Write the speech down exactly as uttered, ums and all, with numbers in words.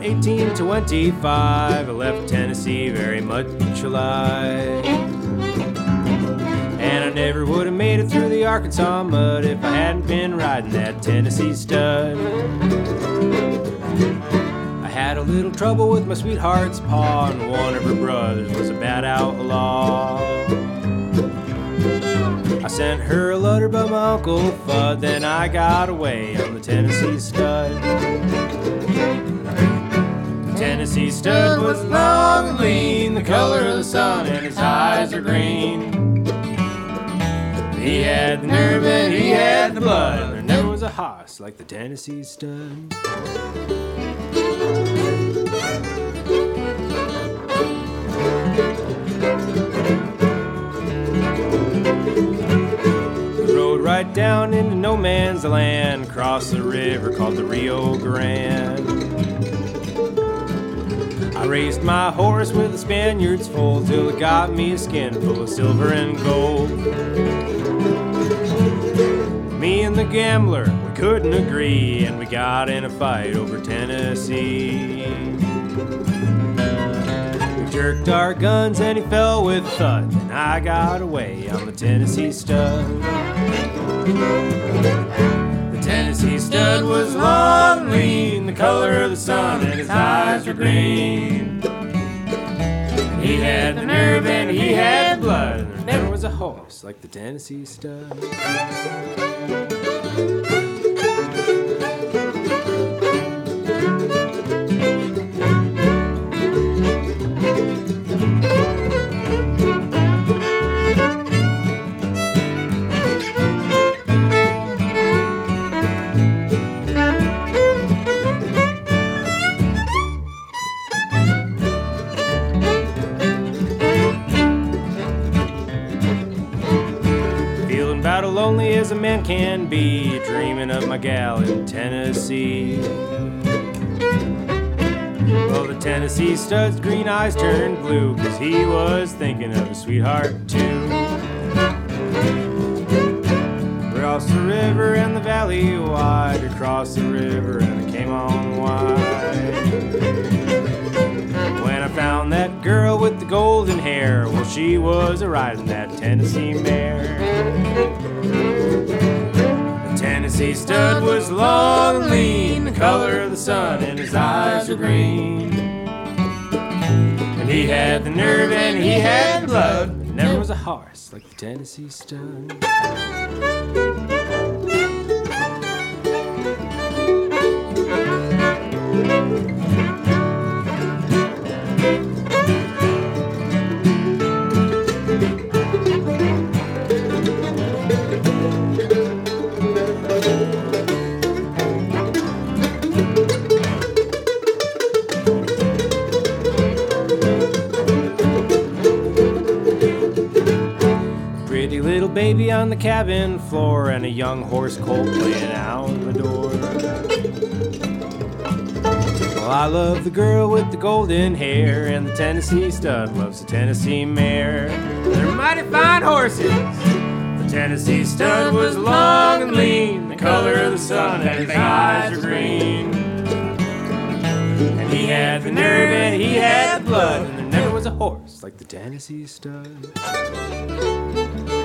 eighteen twenty-five, I left Tennessee very much alive. And I never would have made it through the Arkansas mud if I hadn't been riding that Tennessee stud. I had a little trouble with my sweetheart's paw, and one of her brothers was a bad outlaw. I sent her a letter by my Uncle Fudd, then I got away on the Tennessee stud. The Tennessee stud was long and lean, the color of the sun, and his eyes are green. He had the nerve and he had the blood, and there never was a hoss like the Tennessee stud. Right down into no man's land, across the river called the Rio Grande. I raced my horse with the Spaniard's foal till it got me a skin full of silver and gold. Me and the gambler, we couldn't agree, and we got in a fight over Tennessee. We jerked our guns and he fell with a thud, and I got away on the Tennessee stud. The Tennessee stud was long and lean, the color of the sun, and his eyes were green. He had the nerve and he had blood, and there never was a horse like the Tennessee stud. About as lonely as a man can be, dreaming of my gal in Tennessee. Well, the Tennessee stud's green eyes turned blue, 'cause he was thinking of his sweetheart too. Across the river and the valley wide, across the river and I came on wide. When I found that girl with the golden hair, well, she was a-riding that Tennessee mare. The Tennessee stud was long and lean, the color of the sun, and his eyes were green. And he had the nerve and he had the blood, there never was a horse like the Tennessee stud. Little baby on the cabin floor, and a young horse colt playing out the door. Well, I love the girl with the golden hair, and the Tennessee stud loves the Tennessee mare. They're mighty fine horses. The Tennessee stud was long and lean, the color of the sun, and his eyes were green. And he had the nerve and he had the blood, and there never was a horse like the Tennessee stud.